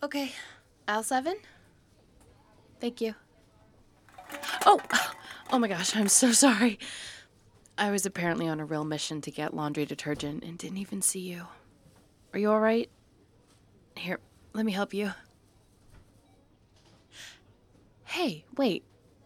Okay. Aisle 7? Thank you. Oh! Oh my gosh, I'm so sorry. I was apparently on a real mission to get laundry detergent and didn't even see you. Are you alright? Here, let me help you. Hey, wait.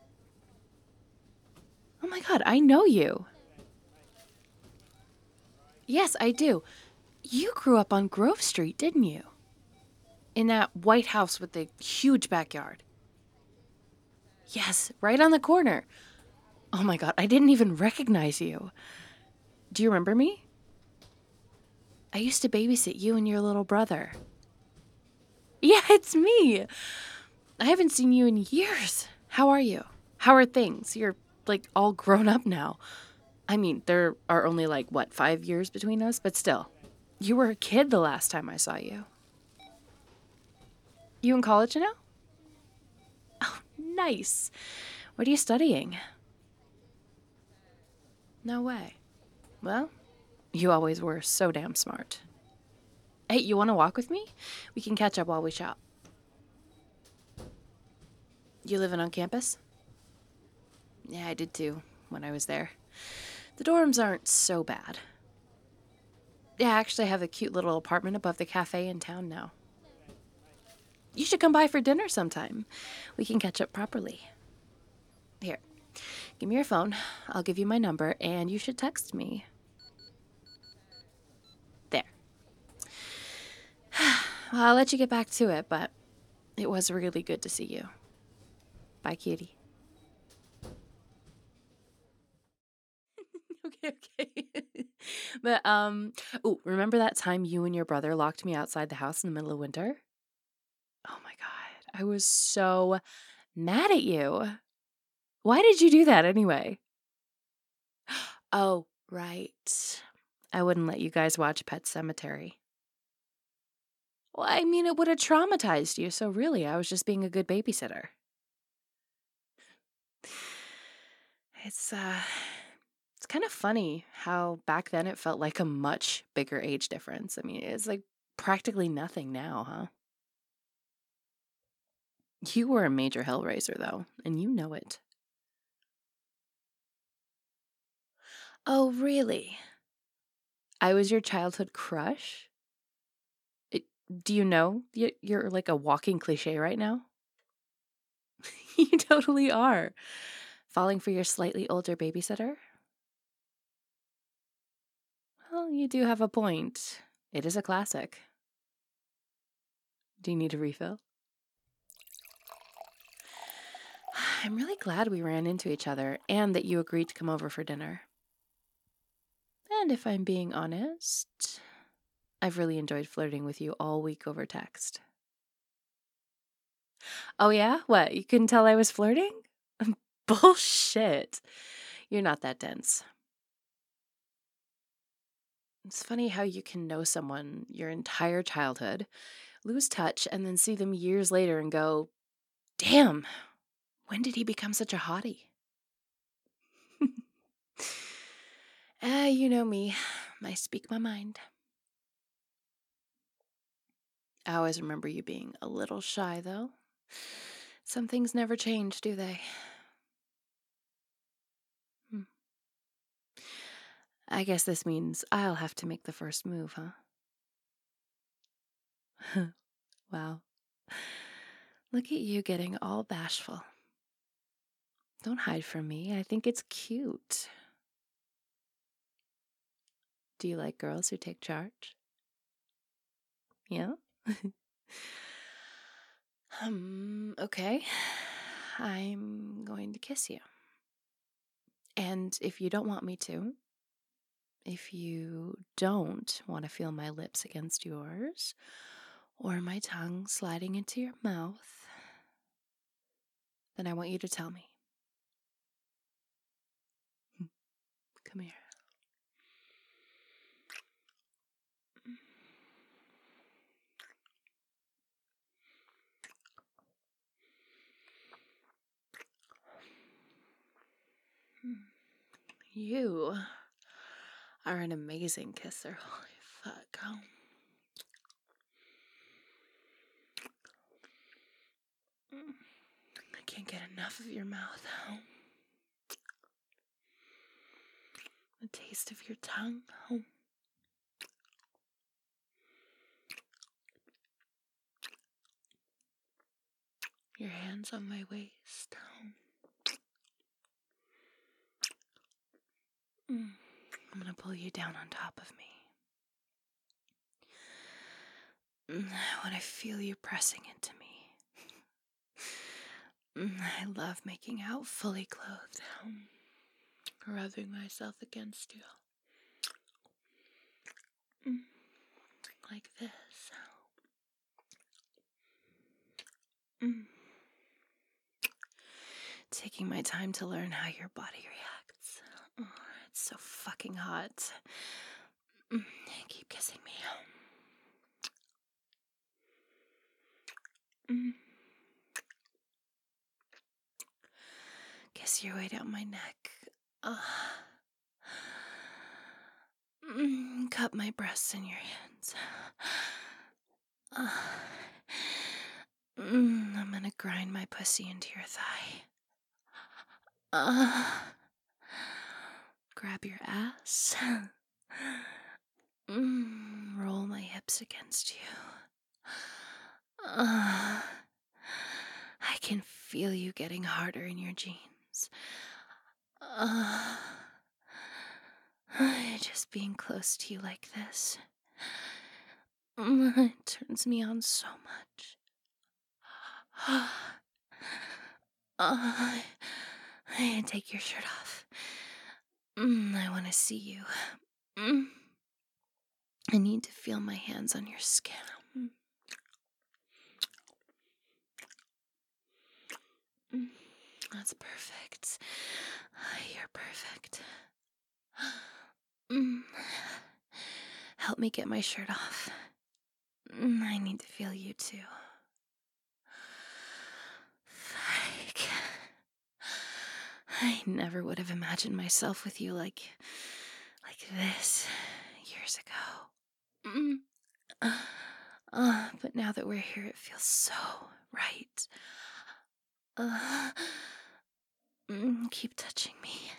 Oh my god, I know you. Yes, I do. You grew up on Grove Street, didn't you? In that white house with the huge backyard. Yes, right on the corner. Oh my god, I didn't even recognize you. Do you remember me? I used to babysit you and your little brother. Yeah, it's me. I haven't seen you in years. How are you? How are things? You're like all grown up now. I mean, there are only like, what, 5 years between us? But still, you were a kid the last time I saw you. You in college now? Oh, nice. What are you studying? No way. Well, you always were so damn smart. Hey, you want to walk with me? We can catch up while we shop. You living on campus? Yeah, I did too, when I was there. The dorms aren't so bad. Yeah, I actually have a cute little apartment above the cafe in town now. You should come by for dinner sometime. We can catch up properly. Here, give me your phone. I'll give you my number, and you should text me. There. Well, I'll let you get back to it, but it was really good to see you. Bye, cutie. Okay. But, oh, remember that time you and your brother locked me outside the house in the middle of winter? Oh my God. I was so mad at you. Why did you do that anyway? Oh, right. I wouldn't let you guys watch Pet Cemetery. Well, I mean, it would have traumatized you, so really, I was just being a good babysitter. It's, uh, it's kind of funny how back then it felt like a much bigger age difference. I mean, it's like practically nothing now, huh? You were a major Hellraiser, though, and you know it. Oh, really? I was your childhood crush? It, do you know you're like a walking cliche right now? You totally are. Falling for your slightly older babysitter? Well, you do have a point. It is a classic. Do you need a refill? I'm really glad we ran into each other and that you agreed to come over for dinner. And if I'm being honest, I've really enjoyed flirting with you all week over text. Oh, yeah? What? You couldn't tell I was flirting? Bullshit. You're not that dense. It's funny how you can know someone your entire childhood, lose touch, and then see them years later and go, damn, when did he become such a hottie? You know me. I speak my mind. I always remember you being a little shy, though. Some things never change, do they? Hmm. I guess this means I'll have to make the first move, huh? Wow. Look at you getting all bashful. Don't hide from me. I think it's cute. Do you like girls who take charge? Yeah? Okay. I'm going to kiss you. And if you don't want me to, if you don't want to feel my lips against yours, or my tongue sliding into your mouth, then I want you to tell me. Come here. You are an amazing kisser. Holy fuck. can't get enough of your mouth. The taste of your tongue. Your hands on my waist. I'm gonna pull you down on top of me. When I feel you pressing into me. I love making out fully clothed. Rubbing myself against you. Like this. Taking my time to learn how your body reacts. It's so fucking hot. Keep kissing me. Kiss your way down my neck. Cup my breasts in your hands. I'm gonna grind my pussy into your thigh. Grab your ass. Roll my hips against you. I can feel you getting harder in your jeans. Just being close to you like this. It turns me on so much. Take your shirt off. I want to see you. I need to feel my hands on your skin. That's perfect. You're perfect. Help me get my shirt off. I need to feel you too. Fuck. I never would have imagined myself with you like this years ago. But now that we're here, it feels so right. Keep touching me.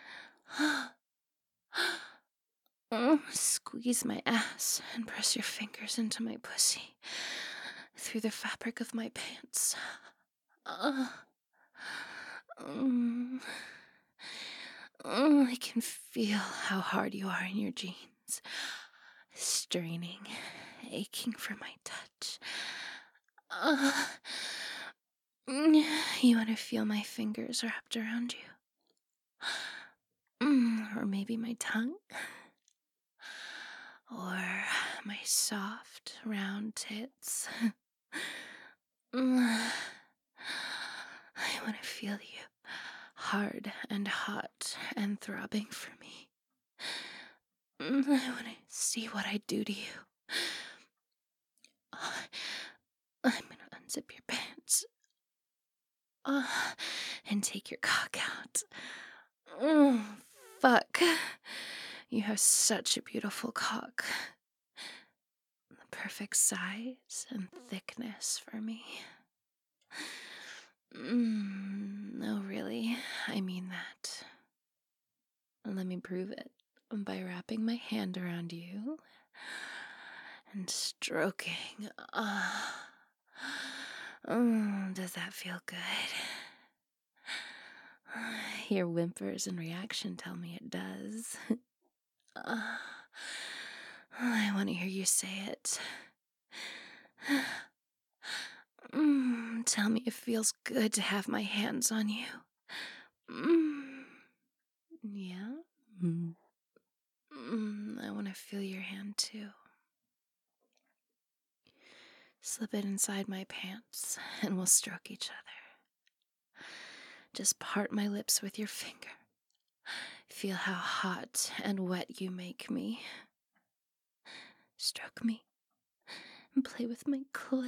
Squeeze my ass and press your fingers into my pussy through the fabric of my pants. I can feel how hard you are in your jeans, straining, aching for my touch. You want to feel my fingers wrapped around you? Or maybe my tongue? Or my soft, round tits? I want to feel you, hard and hot and throbbing for me. I want to see what I do to you. I'm gonna unzip your pants. And take your cock out. Fuck. You have such a beautiful cock. The perfect size and thickness for me. No, really, I mean that. Let me prove it by wrapping my hand around you and stroking. Does that feel good? Your whimpers and reaction tell me it does. I want to hear you say it. Tell me it feels good to have my hands on you. Yeah? I want to feel your hand too. Slip it inside my pants and we'll stroke each other. Just part my lips with your finger. Feel how hot and wet you make me. Stroke me and play with my clit.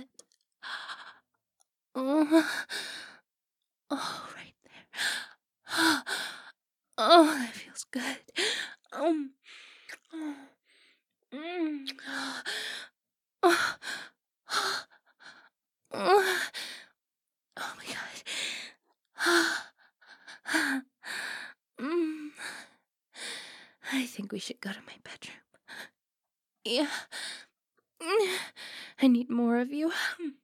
Oh, right there. Oh, that feels good. Oh my god. think we should go to my bedroom? Yeah. I need more of you.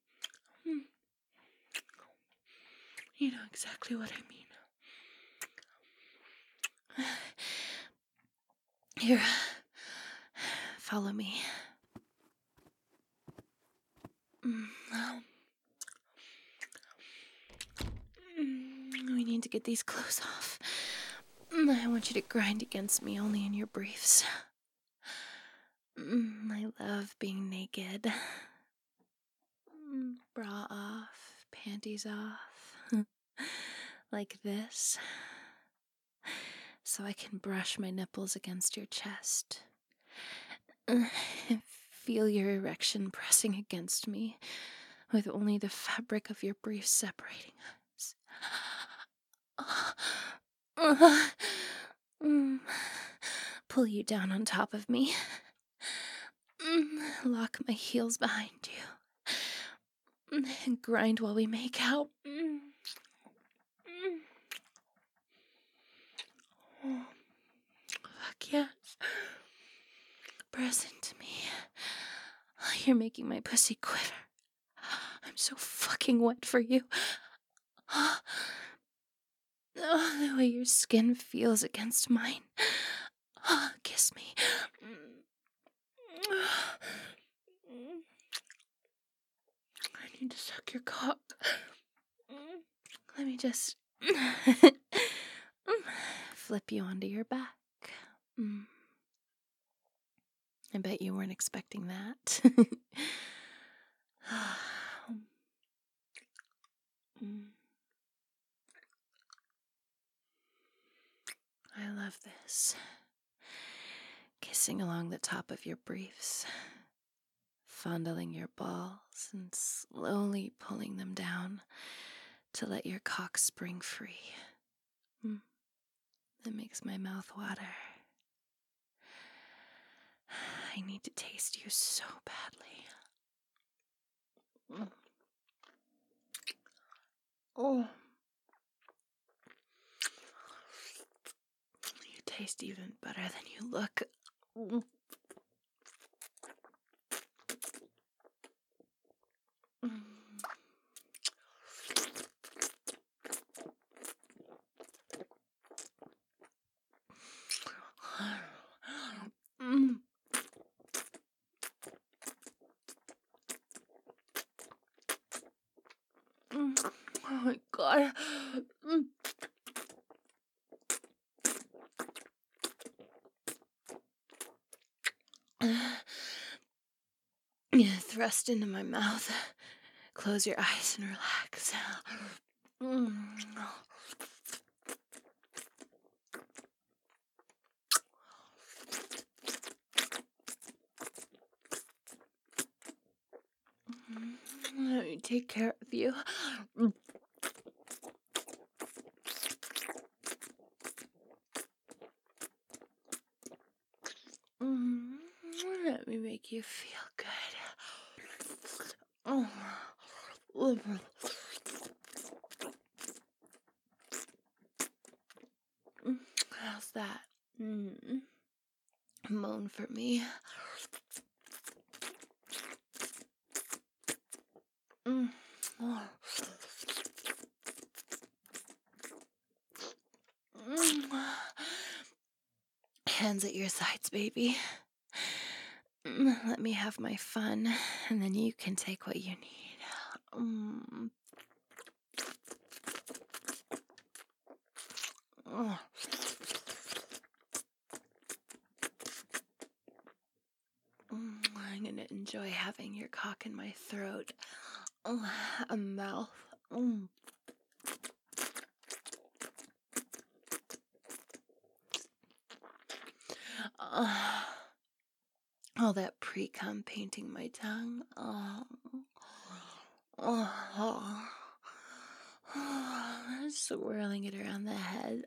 You know exactly what I mean. Here, follow me. We need to get these clothes off. I want you to grind against me only in your briefs. I love being naked. Bra off, panties off. Like this. So I can brush my nipples against your chest. Feel your erection pressing against me, with only the fabric of your briefs separating us. Pull you down on top of me. Lock my heels behind you. And grind while we make out. Fuck yes. Press into me. You're making my pussy quiver. I'm so fucking wet for you. Oh, the way your skin feels against mine. Kiss me. I need to suck your cock. Let me just flip you onto your back. I bet you weren't expecting that. I love this. Kissing along the top of your briefs, fondling your balls and slowly pulling them down to let your cock spring free. That makes my mouth water. I need to taste you so badly. Oh. You taste even better than you look. Oh my god. Thrust into my mouth. Close your eyes and relax. Let me take care of you. Let me make you feel good. How's that? Moan for me. Hands at your sides, baby. Let me have my fun, and then you can take what you need. I'm gonna enjoy having your cock in my throat. A mouth. All that pre-cum painting my tongue. Swirling it around the head.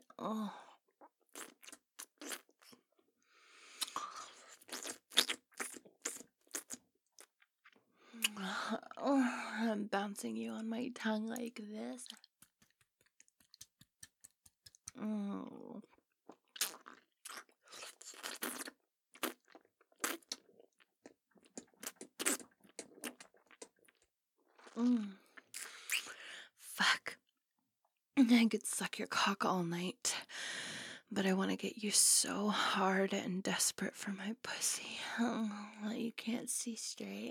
I'm bouncing you on my tongue like this. Mm. Fuck. I could suck your cock all night, but I want to get you so hard and desperate for my pussy. That you can't see straight.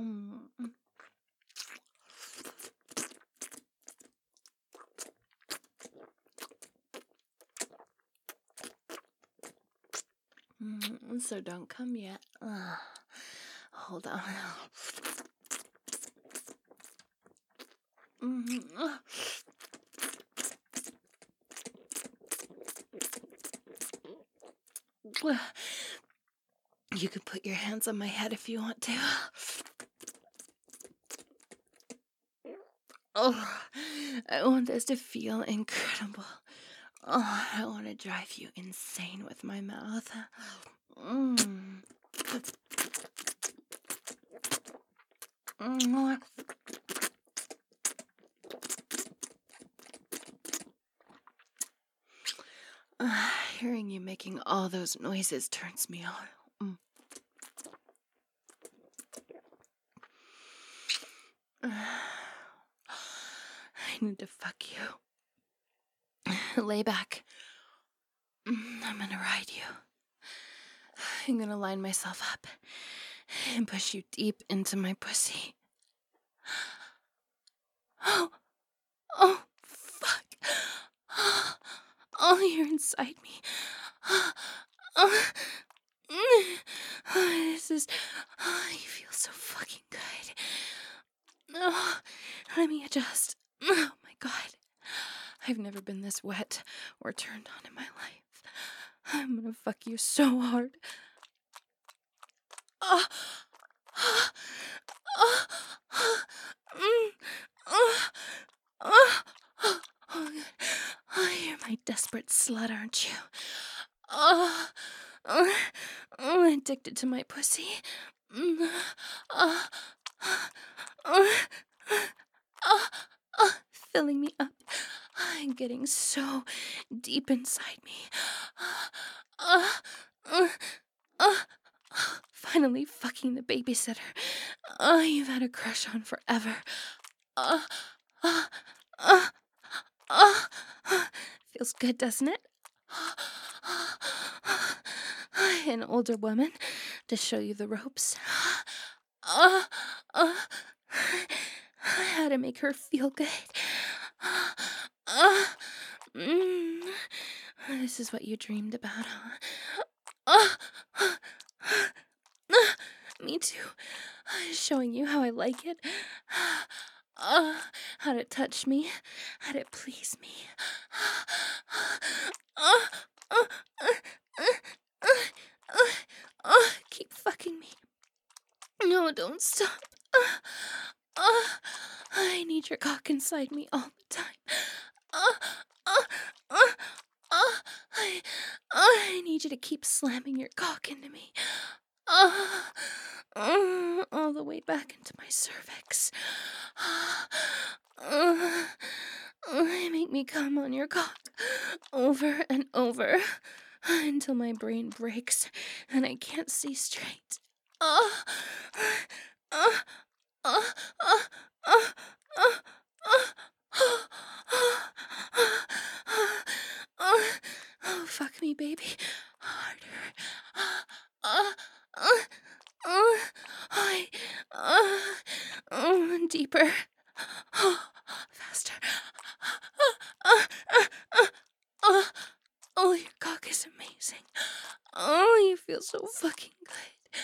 So don't come yet. Hold on. You can put your hands on my head if you want to. Oh, I want this to feel incredible. Oh, I want to drive you insane with my mouth. Hearing you making all those noises turns me on. I need to fuck you. Lay back. I'm gonna ride you. I'm gonna line myself up and push you deep into my pussy. Oh, fuck. Oh, you're inside me. This is... you feel so fucking good. Let me adjust. Oh my god. I've never been this wet or turned on in my life. I'm gonna fuck you so hard. You're my desperate slut, aren't you? Addicted to my pussy. Filling me up. Getting so deep inside me. Finally fucking the babysitter. You've had a crush on forever. Feels good, doesn't it? An older woman to show you the ropes. How to make her feel good. This is what you dreamed about, huh? Me too. Showing you how I like it. How to touch me. How to please me. Keep fucking me. No, don't stop. I need your cock inside me all the time. I need you to keep slamming your cock into me. All the way back into my cervix. Make me come on your cock over and over until my brain breaks and I can't see straight. Oh, fuck me, baby. Harder. Deeper. Faster. Oh, your cock is amazing. Oh, you feel so fucking good.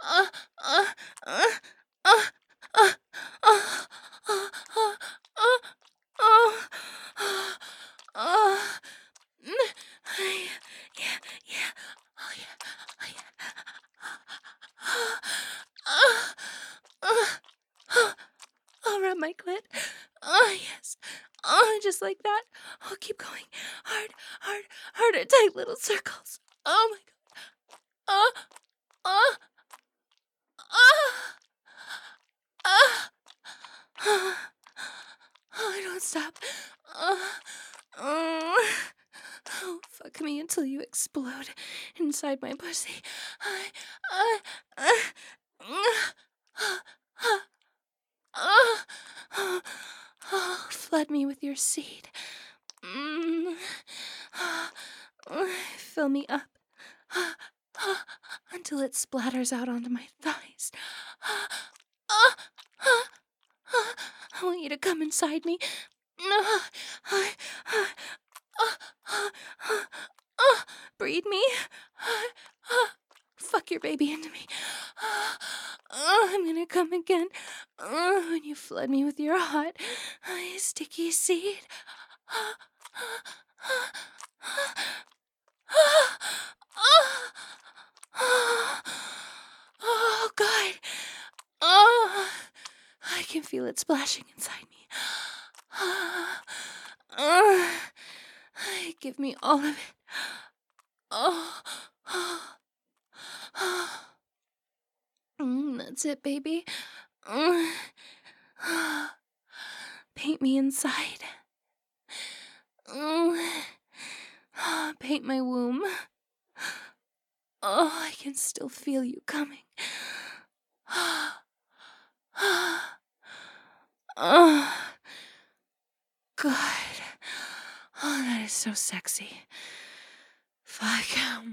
Yeah. Oh, yeah. I'll rub my clit. Oh, yes. Oh, just like that. Oh, keep going. Harder, tight little circles. Oh, my God. Oh, don't stop. Oh, fuck me until you explode inside my pussy. flood me with your seed. Mm. Fill me up until it splatters out onto my thighs. I want you to come inside me. Breed me. Fuck your baby into me. I'm gonna come again when you flood me with your hot, sticky seed. Oh, God. Oh, I can feel it splashing inside me. Give me all of it. Oh, that's it, baby. Paint me inside. Paint my womb. Oh, I can still feel you coming. Oh, God. Oh, that is so sexy. Fuck.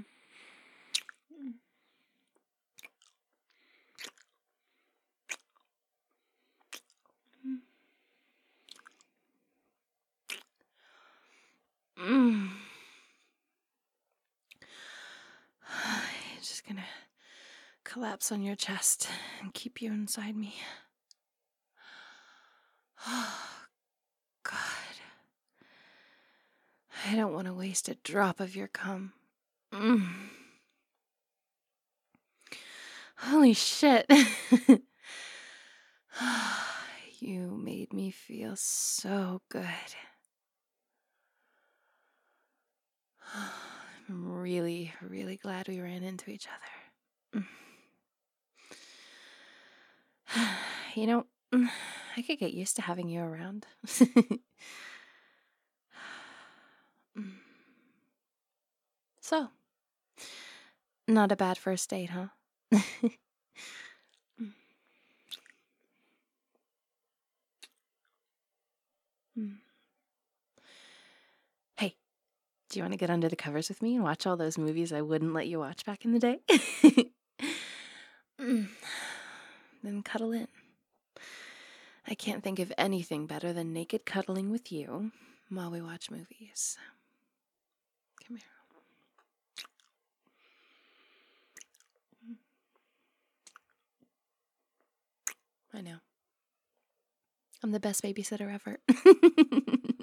Just gonna collapse on your chest and keep you inside me. Oh, God. I don't want to waste a drop of your cum. Holy shit. You made me feel so good. I'm really, really glad we ran into each other. You know, I could get used to having you around. So, not a bad first date, huh? Hey, do you want to get under the covers with me and watch all those movies I wouldn't let you watch back in the day? Then cuddle in. I can't think of anything better than naked cuddling with you while we watch movies. Come here. I know. I'm the best babysitter ever.